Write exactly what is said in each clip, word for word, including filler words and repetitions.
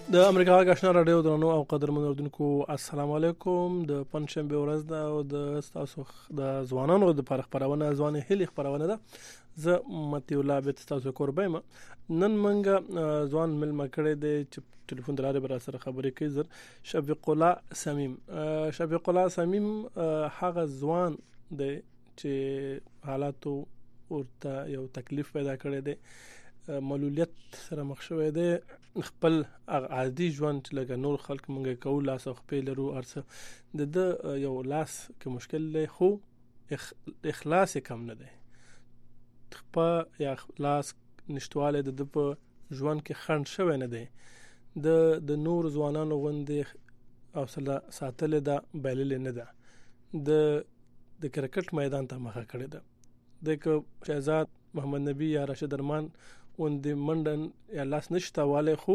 د امریکا غاښنا رادیو درنو او قدرمن اوردونکو السلام علیکم. د پنځشنبه ورځ ده او د تاسو د ځوانانو د پر خبرونه ځوان هلي خبرونه ده. زه متي الله بیت تاسو قربایم نن منګه ځوان مل مکړه د ټلیفون دراره بر سره خبرې کوي. زر شفیق الله سمیم شفیق الله سمیم هغه ځوان د چې حالاتو ورته یو تکلیف پیدا کړی دی، معلولیت سره مخ شوی دی، خپل عادي ژوند لکه نور خلک مونږه کوو لاس او خپل لرو ارڅ د د یو لاس کې مشکل دی خو اخلاص کم نه دی. خپل یا لاس نشټواله د په ژوند کې خند شوی نه دی. د د نور ځوانانو غوندې حوصله ساتل دا بلل نه ده. د د کرکټ میدان ته مخه کړی ده. د شهزاد محمد نبی یا راشد ارمان اون د منډن یا لاس نشته والے خو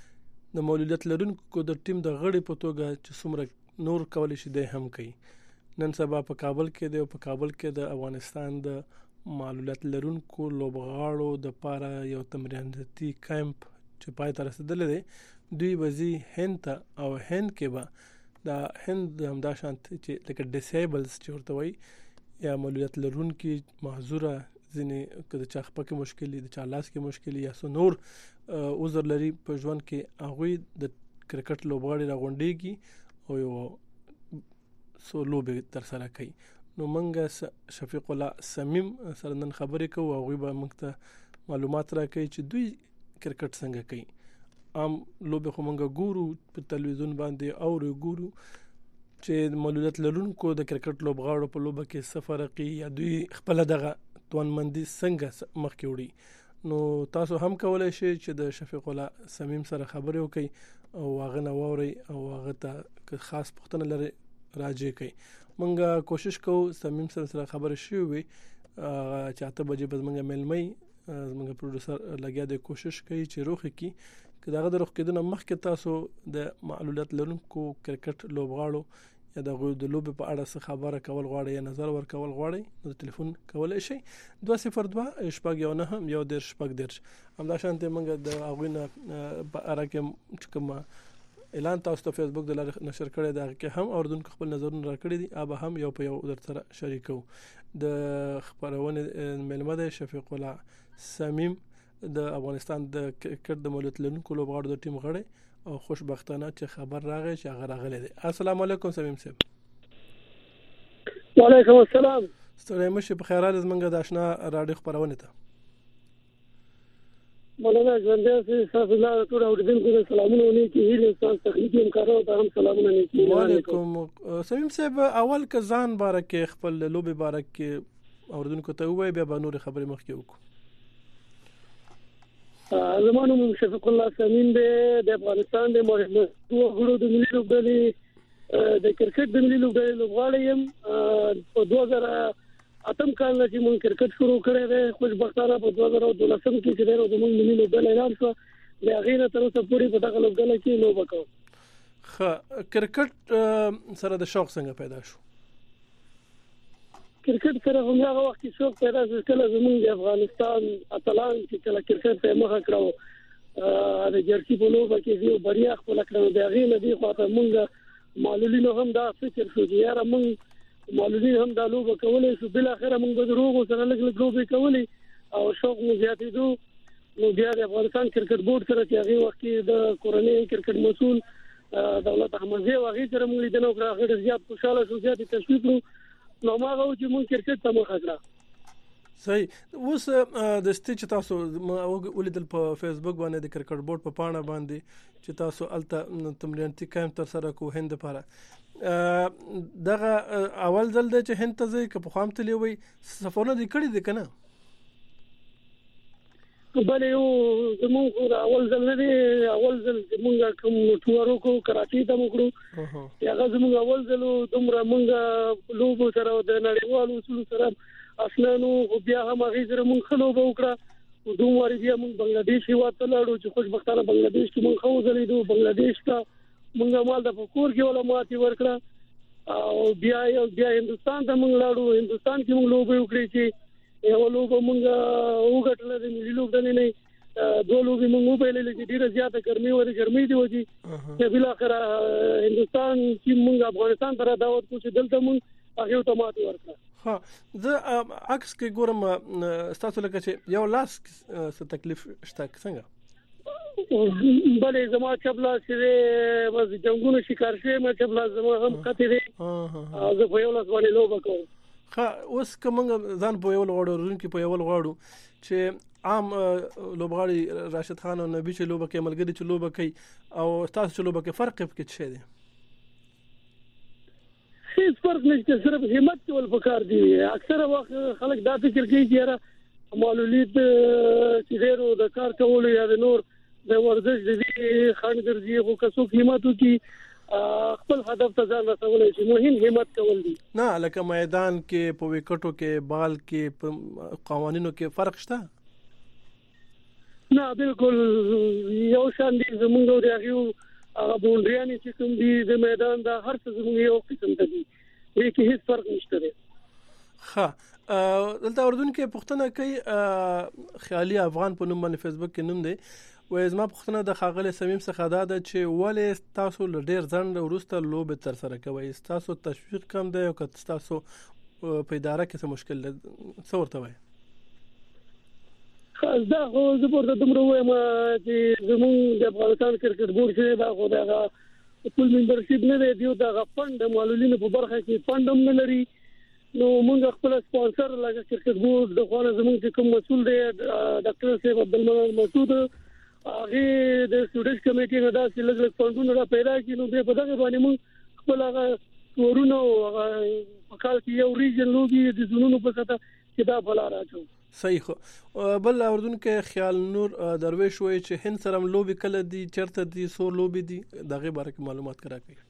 د مولودیت لرونکو د ټیم د غړي په توګه چې څومره نور کول شي د هم کوي. نن سبا په کابل کې دی او په کابل کې د افغانستان د مولودیت لرونکو لوبغاړو د پاره یو تمریناتي کیمپ چې پای ته رسیدل دي. دوی وزي هند او هند کې به د هند همدا شانت چې لکه ډیسیبلز چې ورته وي یا مولودیت لرونکي معذوره ځینې کله چې خپل مشکلې د چا لاس کې مشکلې یا سو نور عذر لري په ژوند کې هغه د کرکټ لوبغاړي راغونډيږي او یو سو لوبه تر سره کوي. نو منګه شفیق الله سمیم سره نن خبرې کوو او غوي به موږ ته معلومات راکړي چې دوی کرکټ څنګه کوي. ام لوبه خو منګه ګورو په تلویزیون باندې او ګورو چې مولودیت لرونکو د کرکټ لوبغاړو په لوبه کې سفرقي یا دوی خپل دغه توان مندي څنګه مخکې وړي. نو تاسو هم کولای شئ چې د شفیق الله سمیم سره خبرې وکړئ او هغه نو ووري او هغه ته خاص پوښتنه لري راځي کوي. مونږه کوشش کوو سمیم سره سره خبرې شي وي چې اته بجې به مونږه ملمي مونږه پروډوسر لګیا دی کوشش کوي چې روخ کی که دغه د روخ کېدنه مخکې تاسو د معلومات لرونکو کرکټ لوبغاړو یا د غوډ د لوب په اړه څه خبره کول غواړي یا نظر ور کول غواړي نو ټلیفون کولای شي دوه صفر دوه شپږ یو نه هم یو د شپږ درش همدا شانته موږ د اغوینه په اړه کې کوم اعلان تاسو ته فیسبوک د لارې نشر کړی دا کې هم اوردونکو خپل نظرونه راکړي دي اب هم یو په یو در سره شریکو. د خبرونه ملمه ده شفیق الله سمیم د افغانستان د کرکټ د مولودیت لرونکو لوبغاړو د ټیم غړي او خوشبختانه چې خبر راغی چې هغه راغلی دی. السلام علیکم سمیم صاحب. وعلیکم السلام. ستړي مشه په خیرات زمونږ د آشنا رادیو خبرونه ته مولانا ژوندې سي تاسو لا ټول اوریدونکو سلامونه ونی کی هیله تاسو تخنیکی امکانو ته هم سلامونه نیکی. وعلیکم سمیم صاحب. اول کزان بارکه خپل لوبي بارکه اوریدونکو ته وای بیا به نور خبرې مخکې وکړو. زمانو شفیق الله سمیم د افغانستان د مهمو غړو د ملي لوبډلې د کرکټ د ملي لوبډلې لوبغاړی يم. په دوه زره اتم کال کې مونږ کرکټ شروع کړی دی. خوشبختانه په دوه زره دولسم کې چې د موږ ملي لوبډلې اعلان شو د هغه نه تر اوسه پورې په دغه لوبډلې کې لوب وکړو. خ کرکټ سره د شوق څنګه پیدا شو؟ کرکټ سره هم هغه وخت کې شوق پیدا شو کله زموږ د افغانستان اتلان چې کله کرکټ ته مخه کړو د جرسي په لوبه کې یو بریا خپل کړو د هغه نه دی خو ته مونږ معلولین هم دا فکر شو چې یاره مونږ معلولین هم دا لوبه کولای شو بل اخره مونږ به دروغ سره لګ لګ لوبه کولای او شوق مو زیاتېدو. نو بیا د افغانستان کرکټ بورډ سره چې هغه وخت کې د کورنۍ کرکټ مسؤل دولت احمدزي او هغه سره مونږ لیدنه وکړه. هغه زیات خوشاله شو زیات تشویق نو نو ما غواړم چې مونږ کرکټ ته مخه کړو. صحیح. اوس د ستې تاسو ولیدل په فیسبوک باندې د کرکټ بورډ په پاڼه باندې چې تاسو الته تمریناتي کیمپ تر سره کو هند لپاره دغه اول ځل د چې هند ته ځي که په خام تلې وي سفرونه دي کړی دي کنه؟ بل یو زموږ اول ځل نه دی اول ځل موږ کوم ټورو کو کراچي ته موږ هغه زموږ اول ځل دومره موږ لوبو سره د نړیوالو اصول سره اسنانو بیا هم هغه سره موږ خلوبه وکړه. دومره بیا موږ بنگلاديش هیواد ته لاړو چې خوشبختانه بنگلاديش کې موږ خو ځلیدو. بنگلاديش ته موږ مال د فکر کې ولا ماتي ورکړه او بیا بیا هندستان ته موږ لاړو. هندستان کې موږ لوبه وکړې چې یو لوبه موږ وګټل د ملي لوبډلې نه دوه لوبي موږ په لږ کې ډیره زیاته ګرمي ورې ګرمي دی وږي چې بل اخر هندستان چې موږ افغانستان ته دعوت کوو چې دلته موږ هغه ته ماتې ورکړه. ها زه عکس کې ګورم تاسو لکه چې یو لاس څه تکلیف شته څنګه؟ بلې زما چبلا چې بس جنگونو شکار شوی ما چبلا زما هم کته دی زه په یو لاس باندې لوبه کوم. ها اوس کوم ځان په یو لغړو رونکي په یو لغړو چې عام لوبغاړي راشد خان او نبی چې لوبه کې ملګری چې لوبه کوي او تاسو چې لوبه کې فرق کې څه دی؟ هیڅ فرق نشته صرف همت کول پکار دی. اکثره وخت خلک دا فکر کوي چې را معلولیت چې ډیرو د کار کولو یا د نور د ورزش د دې خان ګرځي خو کسو قیمت کی خپل هدف ته ځان رسولای شي مهم همت کول دي. نه لکه میدان کې په وکټو کې بال کې په قوانینو کې فرق شته؟ نه بالکل یو شان دي زمونږ د هغه بونډریانې چې کوم دي د میدان د هر څه زمونږ یو قسم ته دي هیڅ هیڅ فرق نشته دی. ښه دلته اردن کې پښتنه کوي خیالي افغان په نوم باندې فیسبوک کې نوم دی وای زما پښتنه د خاغله سمیم څخه دا ده چې ولې تاسو ل ډیر ځند ورسته لوب تر سره کوي تاسو تشویق کم دی او که تاسو په اداره کې څه مشکل څه ورته وای؟ دا خو زه ورته دومره وایم چې زموږ د افغانستان کرکټ بورډ چې دا خو دا ټول ممبرشپ نه دی دا غ فند معلولینو په برخه کې فند هم نه لري نو موږ خپل سپانسر لکه کرکټ بورډ د خوانه زموږ کوم مسول دی ډاکټر صاحب عبدالمنان مسعود هغه د سټوډنټ کمیټې نه دا چې لږ لږ فندونه را پیدا کړي نو په دغه باندې موږ خپل هغه ورونو په کال کې یو ریجن لوبي د زونونو په ساته چې دا بل راځو. صحیح خو بل اردن کې خیال نور درویش وای چې هند سره لوبي کله دي چرته دي سو لوبي دي دغه باره کې معلومات کرا کوي.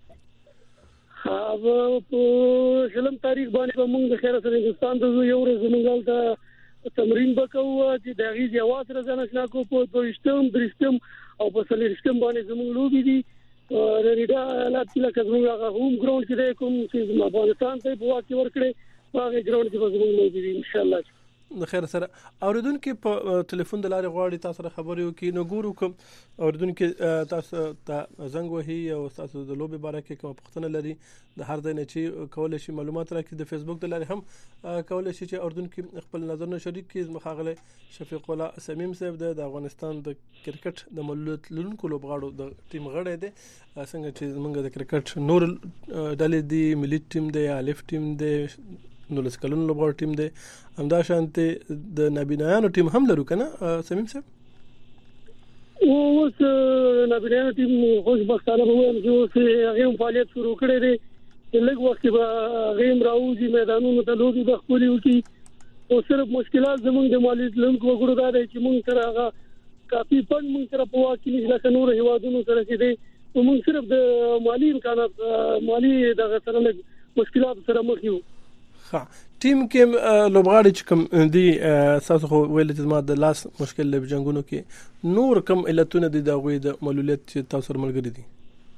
ها په شلم تاریخ باندې موږ د خیره سره هندستان ته یو ورځ موږ ته تمرین وکړو چې د غي جواز راځنه شنا کو په دویشتم درشتم او په سلیشتم باندې زموږ لوبي دي ریډا حالات لکه زموږ هوم ګراوند کې کوم چې افغانستان ته په واقع ورکړي هغه ګراوند کې زموږ لوبي دي ان شاء الله. د خیر سره اوریدونکو په ټلیفون د لارې غواړي تاسو سره خبرې وکړي نو ګورو کوم اوریدونکو تاسو ته زنګ وهي او تاسو د لوبي باره کې کوم پوښتنه لري د هر ځای نه چې کولای شي معلومات راکړي د فیسبوک د لارې هم کولای شي چې اوریدونکو خپل نظرونه شریک کړي مخاغله شفیق الله سمیم صاحب د افغانستان د کرکټ د ملت لونکو لوبغاړو د ټیم غړی دی څنګه چې موږ د کرکټ نور ډلې دی ملي ټیم دی الف ټیم دی نو لسکلون لوبغاړو ټیم دی همدا شانته د نابینایانو ټیم هم لرو کنه سمیم صاحب اوس نابینایانو ټیم خوشبختانه ووایم چې هغه فعالیت شروع کړی دی لږ وخت به غیم راوځي میدانونو ته لوبي د خپل وکي او صرف مشکلات زمونږ د مالی لونکو وګړو دا دی چې موږ سره هغه کافي فند موږ سره په واکې نشي لکه نور هیوادونو سره چې دی موږ صرف د مالی امکانات مالی دغه سره مشکلات سره مخ یو. ها ټیم کې لوبغاړي چې کوم دي تاسو خو ویل چې ما د لاس مشکل له جنگونو کې نور کم علتونه دي د غوي د معلولیت چې تاسو سره ملګری دي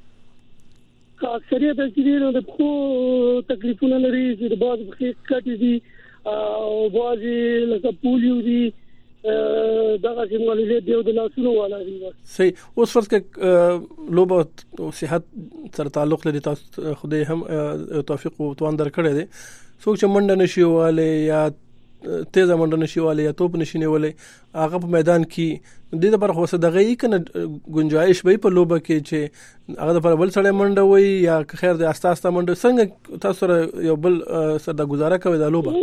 اکثریت چې د خو تکلیفونه لري چې د باز بخې کټي دي او بازي لکه پولیو دي دغه چې معلولیت دی د لاسونو والا دي. صحیح اوس فرض کې لوبه او صحت سره تعلق لري تاسو خدای هم توفیق او توان درکړی دي څوک چې منډه نشي واله یا تیزه منډه نشي واله یا توپ نشي نیولې هغه په میدان کې د دې لپاره خو څه دغه یې کنه گنجائش به په لوبه کې چې هغه لپاره بل سره منډه وي یا خیر د اساس ته منډه څنګه تاسو سره یو بل سره د گزاره کوي د لوبه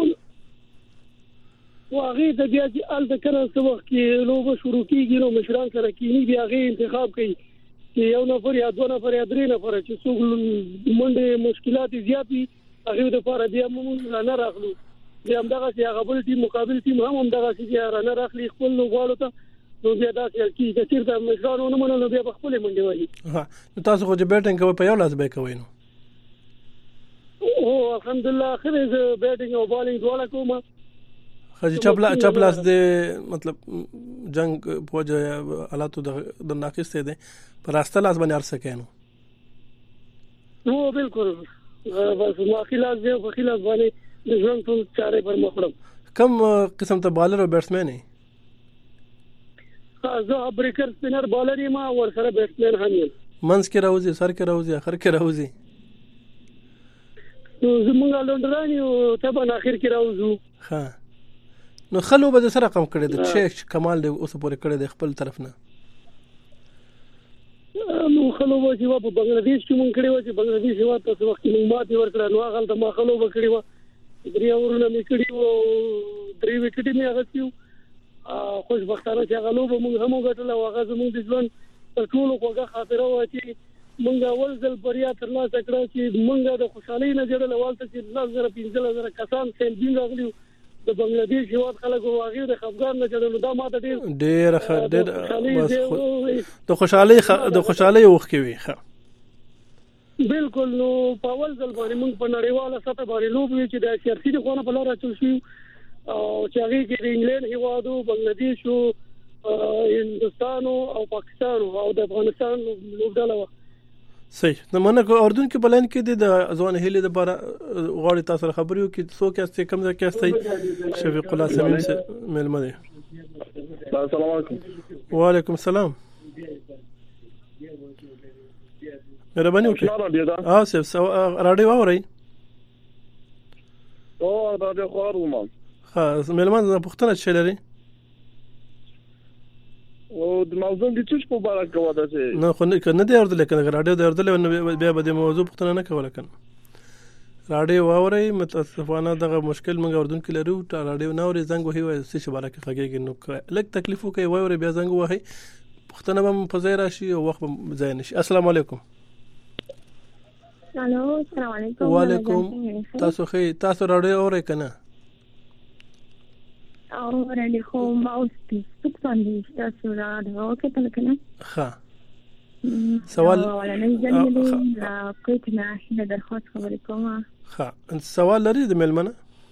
واغې د بیا چې ال د کړه څو وخت کې لوبه شروع کیږي نو مشران سره کینی بیا غي انتخاب کوي چې یو نفر یا دوه نفر یا درې نفر چې څو منډه مشکلات زیاتی هغه د لپاره بیا موږ نه راغلو بیا هم دغه چې هغه بل ټیم مقابل ټیم هم هم دغه چې نه راغلي خپل لوبغاړو ته نو بیا دا چې د تیر د مشرانو نه مننه بیا خپل منډه وایي. ها تاسو خو چې بیټینګ کوي په یو لاس به کوي نو او الحمدلله خیر ز بیټینګ او بالینګ دواړه کوم خځه چپلا چپلاس د مطلب جنگ پوجا حالاتو د ناقص ته ده پر راسته لاس باندې ارسه کینو نو بالکل بس ما خلاص دی په خلاص باندې د ژوند ټول چارې پر مخړم. کم قسم ته بالر او بیټسمن نه زه بریکر سپینر بالر یم او ورسره بیټسمن هم یم. منځ کې راوځي، سر کې راوځي، اخر کې راوځي. نو زمونږ لونډران یو طبعا اخر کې راوځو. ها نو خلو به سره رقم کړی د چې کمال دی اوس پورې کړی د خپل طرف نه. نو خلو به چې په بنگلاديش کې مونږ کړی و چې بنگلاديش هوا ته وخت مونږ ماته ورکړه نو هغه د ما خلو به کړی و درې اورونه مې کړی و درې وکټې مې اغستیو. خوشبختانه چې هغه لوبه مونږ هم وګټله او هغه زموږ د ژوند تر ټولو خوږه خاطره وه چې مونږ اول ځل بریا ترلاسه کړه چې مونږ د خوشحالۍ نه جوړل اول ته چې لس زره پنځه زره کسان سیلبین راغلي د بنگلاديش هیواد خلک او هغه د خفګان نه جوړل دا ماته ډېر ډېر ډېر د خوشحالۍ د خوشحالۍ وخت کې وي. ښه بالکل. نو په اول ځل باندې مونږ په نړیواله سطح باندې لوبې چې د سیاسي د خونه په لار اچول شي او چې هغه کې د انګلند هیوادو، بنگلاديش او هندوستان او پاکستان او د افغانستان لوبډله و. صحیح. نو منه کو اردن کې بلین کې د ځوان هلي د بار غوړی تاسو خبرو کې څو کې است کم ځکه کې است شفیق الله سمیم سے ملمه دي. السلام علیکم. وعلیکم السلام. مهرباني وکړئ. اه سیف راډیو اورئ؟ او راډیو خو اورم. ها ملمان پښتنه چي لري؟ او د موضوع د څه په اړه کوو دا چې نه خو نه نه دی اورل کنه راډیو دی اورل بیا به د موضوع پښتنه نه کوله کنه. راډیو اورئ متاسفانه دغه مشکل موږ اردن کې لرو. راډیو نه اوري زنګ وهي وای څه شباره کې خګيږي نو لک تکلیف کوي وای اوري بیا زنګ وهي پښتنه به په ځای راشي او وخت به ځای نشي. السلام علیکم. الو السلام علیکم. وعلیکم. تاسو خې تاسو راډیو اورئ کنه؟ او راډیو خو ماوس په باندې تاسو راډیو کې تل کنه. ها سوال ولا نه ځنه لا کوټ نه هله درخواست خبرې کوم. ها سوال لري د ملمنه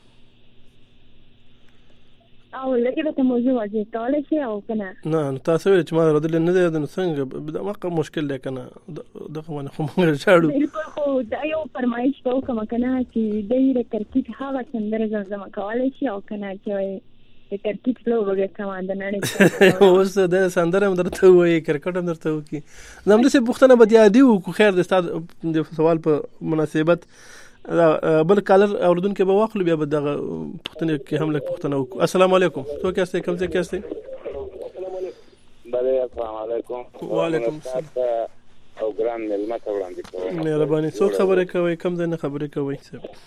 او لکه ته موضوع واځي کولای شي او کنه؟ نه تاسو ویل چې ما راډیو نه دی نو څنګه دا واقع مشکل دی کنه دغه ونه خو موږ شاړو. بالکل خو دا یو فرمایش کوم کنه چې د کرکټ هغه څنګه زما کولای شي او کنه چې د کرکټ لو وګه کوم د نړۍ اوس د سندره درته وایي کرکټ هم درته وکي. زموږ څه پښتنه بد یادي او خیر د استاد د سوال په مناسبت بل کالر اردن کې به واخلو بیا به دغه پښتنه کې هم لک پښتنه وکړو. السلام علیکم. تو کې استه کوم څه کې استه؟ بله السلام علیکم. وعلیکم السلام. او ګران ملمت وړاندې کوم. مهرباني څو خبرې کوي کم ځای نه خبرې کوي.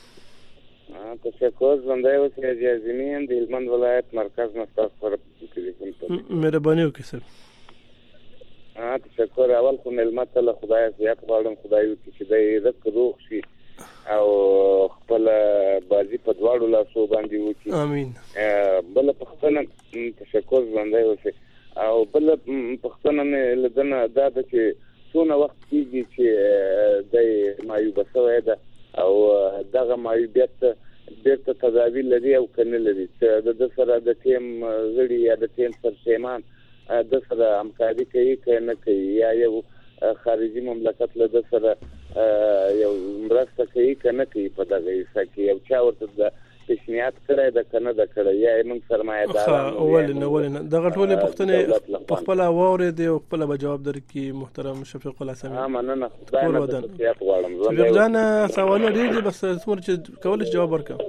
تشکر زنده اوسئ. جازمین د هلمند ولایت مرکز مستاف سره ټلیفون ته مهرباني وکړئ سر. ها تشکر. اول خو ملمت له خدای زیات غواړم خدای وکړي چې دې رک روغ شي او خپل بازی په دواړو لاسو باندې وکړي. امين. بل پښتنه تشکر زنده اوسئ. او بل پښتنه مې لدنه دا چې څونه وخت کېږي چې د مایوبه شوی ده او دغه مایوبیت بیرته تداوی لري او کنه لري چې د سره د ټیم غړي یا د ټیم سرشمان د سره همکاري کوي کنه کوي یا یو خارجي مملکت له د سره یو مرسته کوي کنه کوي په دغه ځای کې یو چا ورته د پیشنهاد کړی د کنه د کړی یا موږ سرمایه‌داران اول نه اول نه دغه ټول پښتنه په خپل اورې دی او خپل جواب درکې محترم شفیق الله سمیم. ها مننه خدای نه تاسو غواړم. شفیق جان سوال ډیر دي بس څومره چې کولای جواب ورکړم.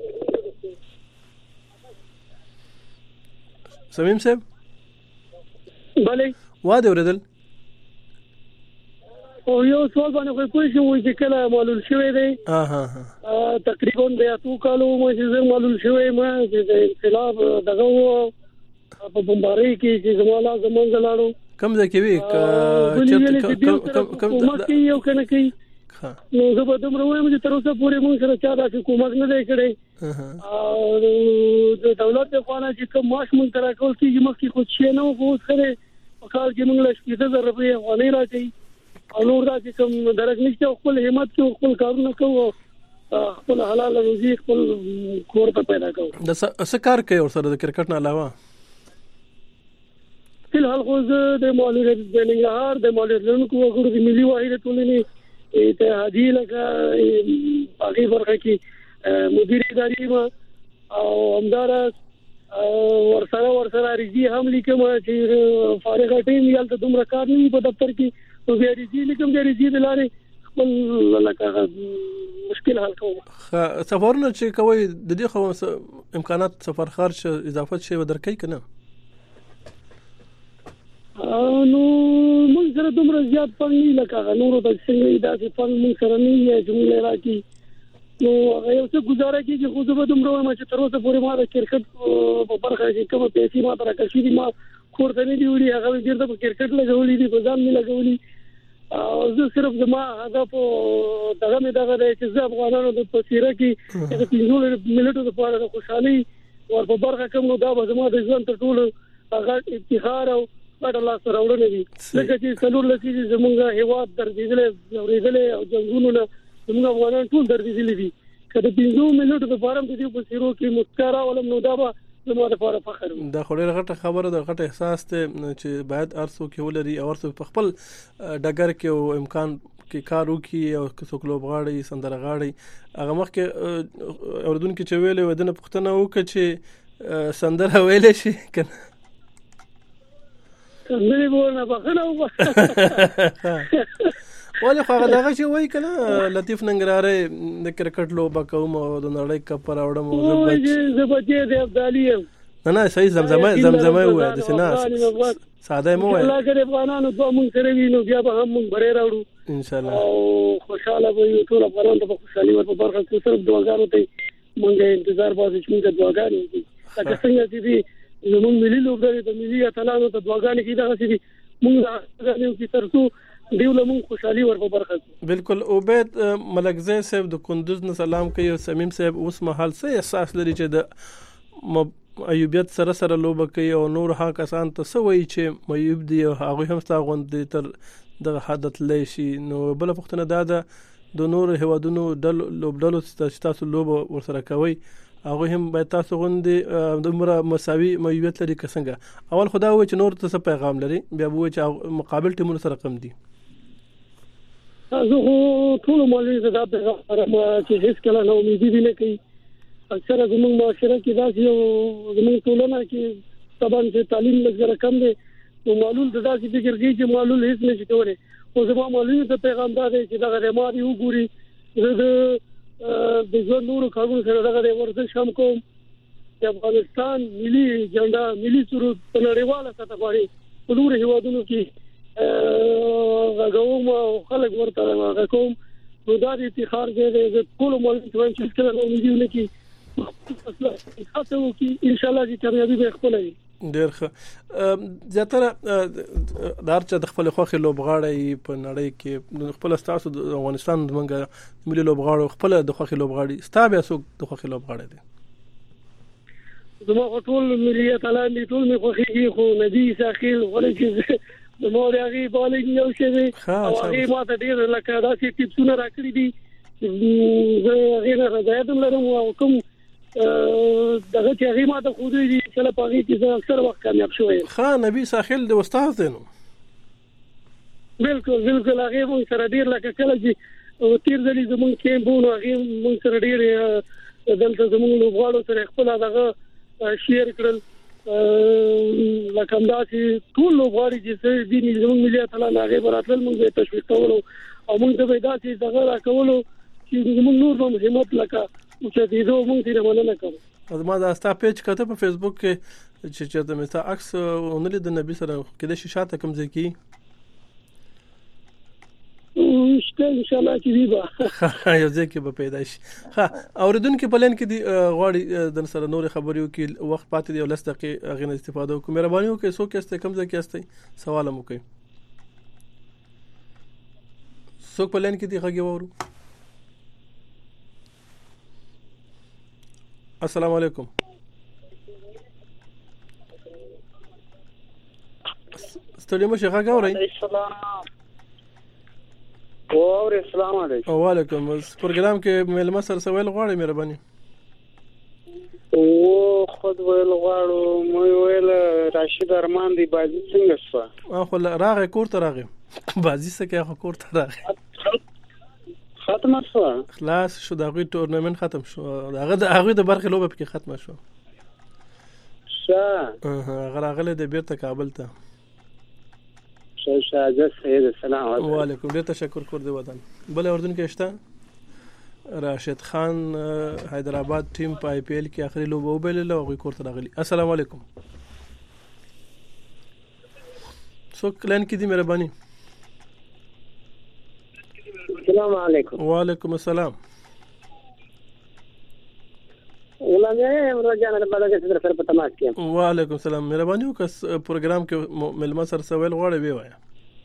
سمیم صاحب بله واده ورېدل او یو سوال باندې خو پوه شو چې کله معلوم شوی دی. ها ها ها تقریبا د اتو کالو مې چې معلوم شوی ما چې د انقلاب دغه په بمبارۍ کې چې زموږ زمونږ لاړو کم ځای کې وی چې کم کم کې یو کنه کې نو زه به دومره وایم چې تر اوسه پورې موږ سره چا د حکومت نه دی کړی او د دولت په خوا نه چې کوم معاش موږ تر ټول کېږي مخکې خو چې نه وو خو په کال کې موږ له شپږ زره روپۍ افغانۍ راځي او نور دا چې کوم درک نشته خپل همت کې خپل کارونه کوو خپل حلال روزي خپل کور ته پیدا کوو. د څه کار کوي او سره د کرکټ نه علاوه؟ فلحال خو زه د مالي د ننګرهار د مالي لرونکو وګړو د ملي واحده ټولنې اتحادیې لکه هغې برخه کې مدیر اداري یم او همداراز ورسره ورسره ریزي هم لیکم چې فارغ ټیم یال ته دومره کار نه په دفتر کې نو بیا ریزي لیکم بیا ریزي د لارې خپل لکه مشکل حل کوم. سفرونه چې کوي د دې خو امکانات سفر خرج اضافه شي ودرکې کنه نو موږ سره دومره زیات فن نه لکه نورو د څنګه داسې فن موږ سره نه یې جمله راکې نو یو څه گزاره کیږي خو زه به دومره ما چې تر اوسه پورې ما د کرکټ په برخه کې کوم پیسې ما تر راکړې دي ما کورته نه دی وړي هغه ډېر د کرکټ لګولې دي په ځان نه لګولې او زه صرف زما هغه په دغه مې دغه چې زه افغانانو د پسیره کې د پینځو ملټو لپاره د خوشحالي ور په برخه کوم نو دا به زما د ژوند تر ټولو هغه افتخار او باندې الله سره وړاندې دي لکه چې څلور لسیږي زمونږ هیواد درځېدل اورېدل او جنگونو زموږ افغانان ټول درځېدلي دي کله پینځو ملټو د فارم د دې په سیرو کې مسکرا ولم نو دا به زموږ لپاره فخر وي. دا خو ډېره غټه خبره ده غټه احساس ته چې باید ارسو کې ولري او ارسو په خپل ډګر کې او امکان کې کار وکړي او څوک لوبغاړي سندره غاړي هغه مخ کې اوردونکو چې ویلې ودنه پښتنه وکړي چې سندره ویلې شي کنه سندره ورنه بخنه وکړه ولې خو هغه دغه چې وایي کنه لطیف ننګرهاري د کرکټ لوبه کوم او د نړۍ کپ راوړم او زه بچې د ابدالي نه نه صحیح زمزمه زمزمه وای د سینا ساده مو وای الله دې افغانانو دوه مونږ سره وینو بیا به هم مونږ بره راوړو ان شاء الله او خوشاله به یو ټول افغانان ته خوشحالي ور په برخه کې صرف دعاګانو ته مونږ انتظار باسي چې مونږ دعاګانې وکړو چې څنګه چې زمونږ ملي لوبډلې د ملي اتلانو ته دعاګانې کیږي دا چې مونږ دعاګانې وکړو ترڅو دیول مون خوشحالي ور په برخه. بالکل عبید ملکزی صاحب د کندوز نه سلام کوي او سمیم صاحب اوس مهال څه احساس لري چې د ایوبیت سره سره لوبه کوي او نور ها کسان ته څه وایي چې ایوب دی او هغه هم ستا غوندي تر دغه حدت لې شي نو بل پښتنه دا د نور هوادونو د لوبډلو چې تاسو لوبه ورسره کوي هغه هم باید تاسو غوندي د عمره مساوي ایوبیت لري کسنګ اول خدا وایي چې نور ته څه پیغام لري بیا وایي چې مقابل ټیمونو سره کم دي. زه ټول مولوی زدا پیغام چې هیڅ کله نو امیدي نه کوي اکثره زموږ معاشره کې دا چې زموږ ټولنه کې طبعا چې تعلیم لږه کم دی نو معلول دا چې فکر کوي چې معلول هیڅ نشي کولای او زما مولوی ته پیغام دا دی چې دا غریماري وګوري زه د ژوند نور کارونو سره دغه ورزش هم کوم د افغانستان ملي جنډا ملي سرود په نړیواله سطح باندې په نور هیوادونو کې غووم او خلک ورته غووم نو دا د افتخار دی د ټول مولوی چې کله نو امیدونه کې تاسو کې ان شاء الله چې کامیابی به خپل وي. ډېر ښه زیاتره دار چې د خپل خوخي لوبغاړي په نړۍ کې خپل تاسو د افغانستان د منګه ملي لوبغاړو خپل د خوخي لوبغاړي ستابه سو د خوخي لوبغاړي دي زما ټول ملي اتلان دي ټول مې خوخي خو ندي ساخیل ولې د مور هغه بالینګ یو شی او هغه ماته ډیر لکه داسې ټیپسونه راکړي دي زه هغه نه راځم لرم او کوم دغه چې هغه ماته خو دې چې له پاغي چې زه اکثر وخت کامیاب شوم. ښه نبی ساحل د استاد دی نو بالکل بالکل هغه مو سره ډیر لکه کله چې تیر ځلې زمونږ کې بونو هغه مو سره ډیر دلته زمونږ لوبغاړو سره خپل هغه شیر کړل لکه دا چې ټول لوبغاړي چې دي زموږ ملي اتلان هغه براتل موږ تشویق کولو او موږ ته پیدا چې دغه راکولو چې زموږ نور په همت لکه چې دې دوه موږ دې مننه کوو. ما دا ستا پیج کته په فیسبوک کې چې چې د مستا عکس اونلې د نبی سره کده شاته کوم ځکه شته ان شاء الله چې ویبا یو ځکه به پیدا شي. ها اوریدونکو په لین کې دی غواړي د سره نور خبرې وکي وخت پاتې دی ولس دقیقه غن استفاده وکړي مهرباني وکړئ څوک است کم ځکه است سوال مو کوي څوک په لین کې دی غږی وورو. السلام علیکم. ستړي مشه غږ اورئ. اور السلام علیکم. وعلیکم پروګرام کې مېلمه سره سوال غواړي مهرباني. او خود ویل غواړو مې ویل راشد ارمان دی بازی څنګه شو؟ خو راغې کور ته راغې بازی څه کې کور ته راغې ختم شو خلاص شو دغه تورنمنت ختم شو هغه د هغه د برخه لوبه کې ختم شو. ښه هغه راغلی دی بیرته کابل ته. ښه ښه زه سید السلام علیکم. وعلیکم ډېر تشکر کور دی وطن. بل اردن کې شته راشد خان حیدرآباد ټیم په آی پی ایل کې اخري لوبه وبایلله او هغوی کور ته راغلي. السلام علیکم. څوک لاین کې دي مهرباني؟ السلام علیکم. وعلیکم السلام. غلام یم روزانه د بلګ سره سره په تماس کې. وعلیکم السلام. مهرباني وکړه پروګرام کې ملما سره سوال غواړي وی وایي.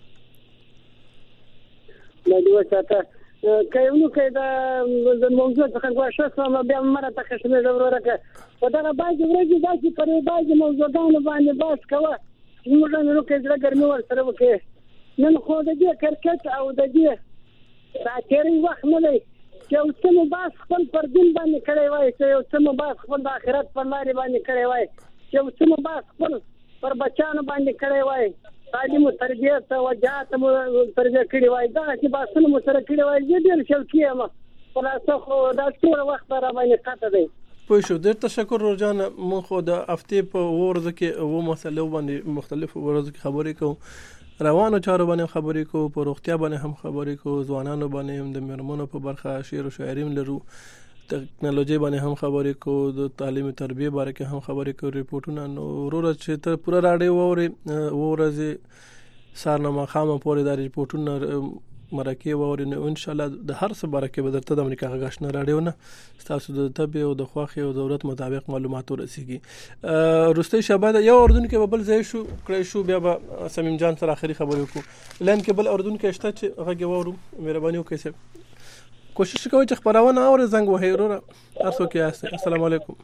نو دوه ساعته کایونو کې دا د موضوع څخه غواړم چې بیا مره تخښنه ضرورت په دا باندې ورګي دا چې پرې باندې موضوعونه باندې باس کوه موږ نو کې زړه ګرمي ور سره وکړي. نن خو د دې کرکټ او د دې راځي وخت نه دی چې یو څه مو باس خپل پر دین باندې کړی وای، چې یو څه مو باس خپل د آخرت پر لارې باندې کړی وای، چې یو څه مو باس خپل پر بچانو باندې کړی وای، تعلیم او تربیت او وجاهت مو تربیه کړی وای. دا چې باسونه مو سره کړی وای زه ډېر شوقي یم. خلاصه خو دا ټول وخت را باندې قطع دی. پوه شو. ډېر تشکر روزانه. موږ خو د هفتې په ورځو کې اووه مسلو باندې مختلفو ورځو کې خبرې کوو، روانو چارو باندې خبرې کوو، په روغتیا باندې هم خبرې کوو، ځوانانو باندې هم د میرمنو په برخه شعر او شاعري لرو، ټکنالوژي باندې هم خبرې کوو، د تعلیم او تربیه باره کې هم خبرې کوو، ریپورټونه. نو وروره چې ته پوره راډیو واورې اووه ورځې سهار نه ماښامه پورې دا ریپورټونه مرکې واورې نو انشاءالله د هر څه باره کې به درته د امریکا غږ آشنا راډیو نه ستاسو د طبع او د خوښې او ضرورت مطابق معلومات ورسیږي. وروستۍ شبه ده یو اردن کې به بل ځای شو کړی شو بیا به سمیم جان سره آخري خبرې وکړو. لاین کې بل اردن کې شته چې غږ یې واورو. مهرباني وکړئ صاحب کوشش کوئ چې خپرونه اورئ. زنګ وهئ وروره هر څوک یاستئ. السلام علیکم.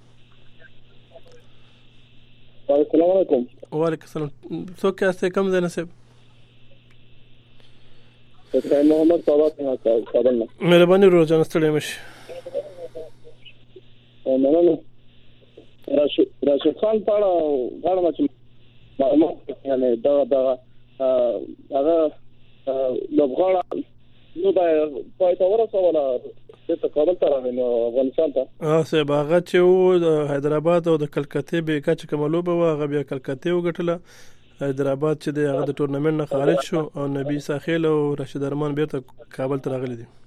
السلام علیکم. وعلیکم السلام. څوک یاستئ کوم ځای نه صاحب؟ محمد سعادت نه کابل نه. مهرباني روزانه ستړي مشي. مننه. راشد راشد خان پاړه غواړم چې معلومات یعنی دا دا هغه لوبغاړه نو دا پای ته ورسوله ته کابل ته راغی نو افغانستان ته. ها صاحب هغه چې و د حیدرآباد او د کلکتې به کچ کوم لوبه و هغه بیا کلکتې وګټله. حیدرآباد چې د هغه د ټورنمنت نه خارج شو او نبی ساخیل او رشید ارمان بیرته کابل ته راغلي دي.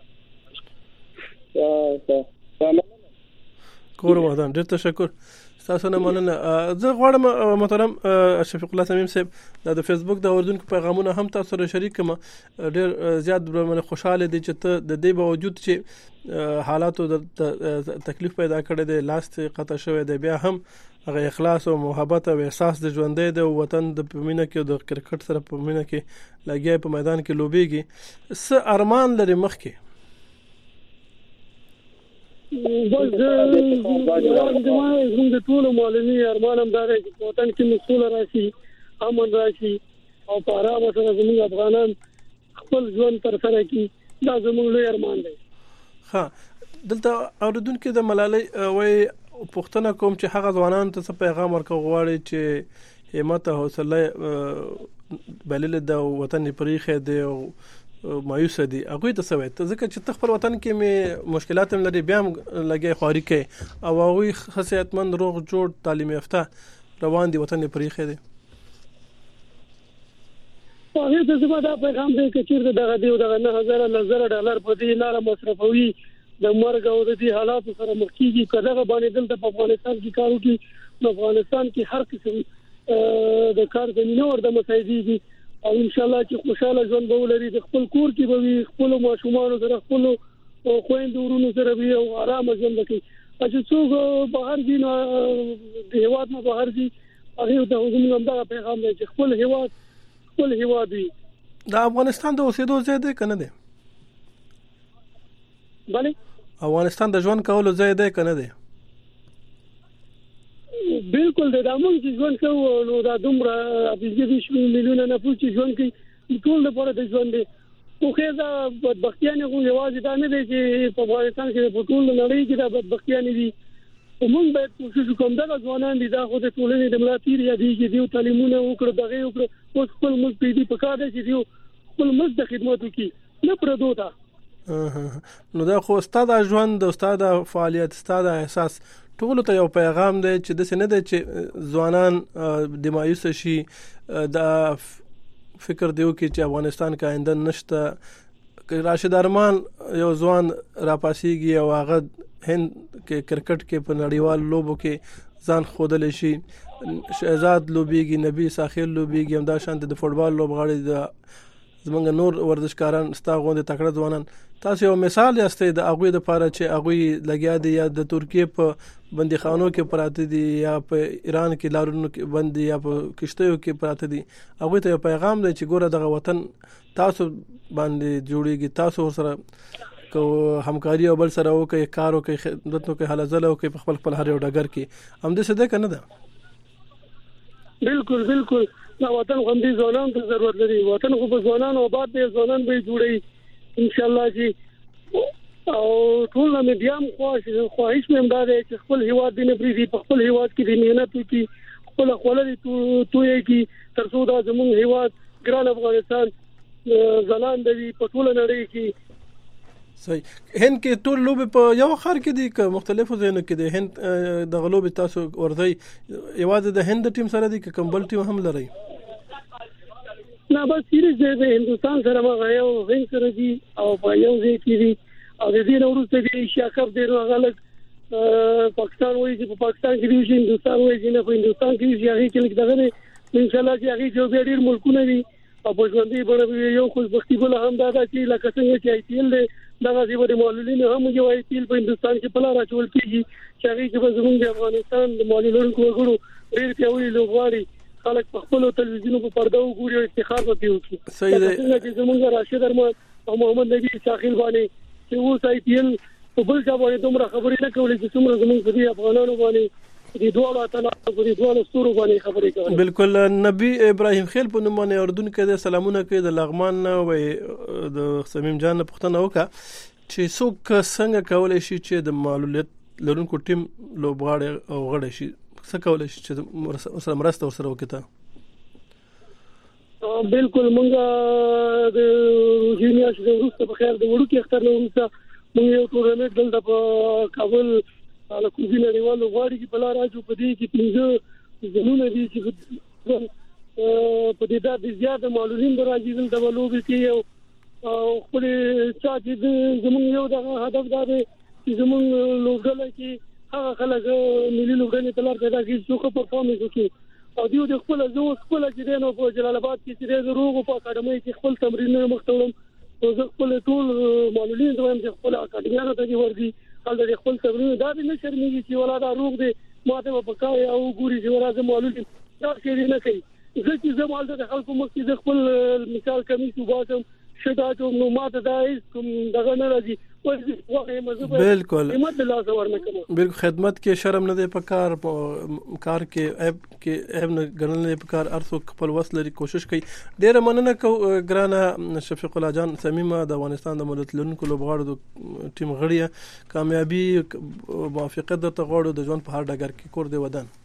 کور ودان. ډېر تشکر تاسو نه مننه. زه غواړم محترم شفیق الله سمیم صاحب د فیسبوک د اردن پیغامونه هم تاسو سره شریک کړم. ډېر زیات باندې خوشاله دي چې ته د دې باوجود چې حالاتو د تکلیف پیدا کړی دی، لاس قطع شوی دی، بیا هم هغه اخلاص او محبت او احساس د ژوندۍ د وطن د پمینه کې د کرکټ سره پمینه کې لګیا په میدان کې لوبيږي. څه ارمان لري مخ کې؟ بس زموږ د ټول مولوي ارمان هم دا دی چې وطن کې مسؤل راشي، امن راشي او په آرام سره زموږ افغانان خپل ژوند تر سره کړي. دا زموږ لوی ارمان دی. ها دلته اوریدونکو د ملالۍ وای پښتنه کوم چې هغه ځوانان ته څه پیغام ورکو غواړي چې همت او حوصله بلل د وطن پرېخه دی او مایوس دي هغه ته څه وایي ځکه چې خپل وطن کې می مشکلات هم لري بیا هم لګي خواري کوي او هغه خصيتمند روغ جوړ تعلیم یافته روان دي وطن پرېخه دي. هغه څه زما دا پیغام دی چې چیرته دغه دی دغه نه هزار لزر ډالر په دې لار مصرفوي د مرګ او د دې حالات سره مخ کیږي. کله باندې دلته په افغانستان کې کارو کې نو افغانستان کې هر قسم د کار زمينه ور د مساعدي دي او ان شاء الله چې خوشاله ژوند به ولري، د خپل کور کې به وي، خپل ماشومان سره خپل خويند ورونو سره وي او آرام ژوند کوي. چې څوک بهر دي نو د هیواد نه بهر دي هغه ته زموږ دا پیغام دی چې خپل هیواد خپل هیواد وي. د افغانستان د اوسېدو ځای دی کنه دی؟ بله افغانستان د ژوند کولو ځای دی کنه دی؟ بالکل د دامن چې ژوند کوو نو دا دومره اپیږي چې میلیونه نه پوه چې ژوند کوي ټول لپاره د ژوند دی. خو خېزه بدبختیانه خو یوازې دا نه دی چې په افغانستان کې په ټول نړۍ کې دا بدبختیانه دي. موږ باید کوشش وکړو دا ځوانان دي دا خو د ټولنې د ملاتړ یا دي چې دیو تعلیمونه وکړو دغه وکړو اوس خپل ملک پیډي پکا دی چې دیو خپل ملک د خدمت وکړي نه پردو تا. نو دا خو استاد ژوند د استاد فعالیت استاد احساس ټول ته یو پیغام دی چې د سینې د چې ځوانان د مایوس شي د فکر دیو کې چې افغانستان کې آینده نشته. راشد ارمان یو ځوان راپاسيږي او هغه هند کې کرکټ کې په نړیوال لوبو کې ځان خودل شي. شهزاد لوبيږي، نبی ساخیل لوبيږي، هم دا شانت د فوټبال لوبغاړي د زمونږ نور ورزشکاران ستا غوندې تکړه ځوانان. تاسو یو مثال یاستئ د هغوی لپاره چې هغوی لګیا دي یا د ترکیې په بندیخانو کې پراته دي یا په ایران کې لارونو کې بند دي یا په کشتیو کې پراته دي. هغوی ته یو پیغام دی چې ګوره دغه وطن تاسو باندې جوړیږي، تاسو سره کو همکاري او بل سره وکړئ، کار وکړئ، خدمت وکړئ، هله ځله وکړئ په خپل خپل هر یو ډګر کې. همدې څه دی که نه ده؟ بالکل بالکل دا وطن خو همدې ځوانانو ته ضرورت لري. وطن خو په ځوانانو آباد دی، ځوانان به یې جوړوي انشاءالله چې او ټول نه بیا هم خواهش مې هم دا دی چې خپل هیواد دې نه پرېږدي، په خپل هیواد کې دې محنت وکړي، خپله خوله دې تویې کړي تر څو دا زموږ هیواد ګران افغانستان ځلانده وي په ټوله نړۍ کې. صحیح. هند کې ټول لوبې په یو خار کې دي که مختلفو ځایونو کې دي؟ هند دغه لوبې تاسو ورځئ یوازې د هند ټیم سره دي که کوم بل ټیم هم لرئ؟ نه بس سیریز دی د هندوستان سره مغه یو هند سره دي او په یو ځای کې دي او د دې نه وروسته د ایشیا کپ دی نو هغه لږ پاکستان وایي چې په پاکستان کې دي، هندوستان وایي چې نه په هندوستان کې دي. هغې کې لږ دغه دی انشاءالله چې هغې کې بیا ډېر ملکونه دي او په ژوندۍ بڼه یو خوشبختي بله هم دا ده چې لکه څنګه چې آی پي ایل دی دغه ځای د معلولینو هم یو آی پي ایل په هندوستان کې په لاره اچول کېږي چې هغې کې به زموږ د افغانستان د معلول لرونکو وګړو ډېر پیاوړي لوبغاړي خلک په خپلو تلویزیونو په پرده وګوري او افتخار به پرې وکړي. صحیح دی. څنګه چې زموږ راشد ارمان او محمد نبي ساخیل باندې چې اوس آی پي ایل په بل چا باندې دومره خبرې نه کولې چې څومره زموږ په دې افغانانو باندې د دوه اتلانو په دې دوه ستورو باندې خبرې کوي. بالکل. نبی ابراهیم خیل په نوم باندې اردن کې د سلامونه کوي د لغمان او د سمیم جان پښتنه وکړه چې څوک څنګه کولای شي چې د معلولیت لرونکو ټیم لوبغاړي او غړي شي، څه کولای شي چې سره مرسته ورسره وکړي؟ بالکل مونږ د روزینیا چې وروسته په خیر د وړو کې اختر نه وروسته مونږ یو ټورنمنټ دلته په کابل على کوزي نړیوال لوبغاړي کې په لار راځو په دې کې پنځه ځلونه دي چې په دې د زیاده معلولین راځي دلته لوبي کې او خپل چې زموږ یو دغه هدف دا دی چې زموږ لوبډله کې هغه خلک ملي لوبډلې په لار پیدا کړي چې پرفارمنس وکړي او دیو د خپل زو خپل چې دینو په جلال آباد کې چې د روغ په اکاډمي کې خپل تمرینونه مختوم او خپل ټول معلولین دویم چې خپل اکاډمیانو ته ورځي خلک د خپل تمرین دا به نه شرمېږي چې ولاده روغ دي ماته په پکای او ګوري چې ورازه معلولین دا کې نه کوي. زه چې زموږ د خلکو مخ کې خپل مثال کمیس وباسم شدا ته نو ماته دا کوم دغه نه راځي. بالکل بالکل. خدمت کې شرم نه دی په کار کار کې ایب کې ایب نه ګڼل نه په کار ارثو خپل وس لري کوشش کوي. ډیره مننه کو ګرانه شفیق الله جان سمیمه د افغانستان د ملت لرونکو لوبغاړو د ټیم غړي کامیابی موافقت درته غواړو د ژوند په هر ډګر کې کور دی ودان.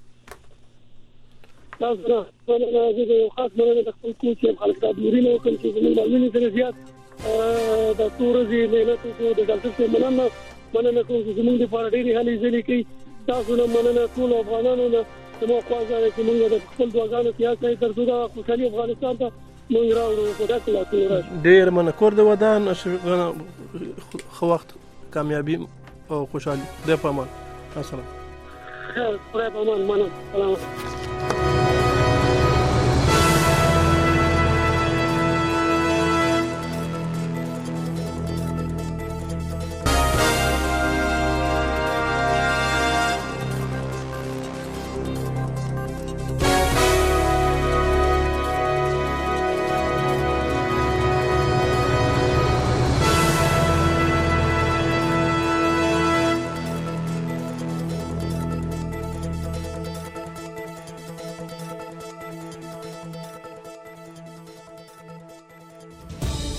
تاسو نه زه یو خاص مننه د خپل کوچ خلک د مورینو کوم چې زموږ معلومات سره زیات د تورزي مهنت کو د ډاکټر څخه مننه مننه کوم چې زموږ د پاره ډېری هلي ځلې کوي. تاسو نه مننه ټول افغانانو نه زموږ خواږه چې موږ د خپل دعاګانو سیاست کوي تر څو د خوشحالي افغانستان ته موږ راوړو په داسې لاسونو. ډېر مننه کور د ودان خو وخت کامیابی او خوشحالي د پامان. السلام. خیر خدای پامان مننه. سلام.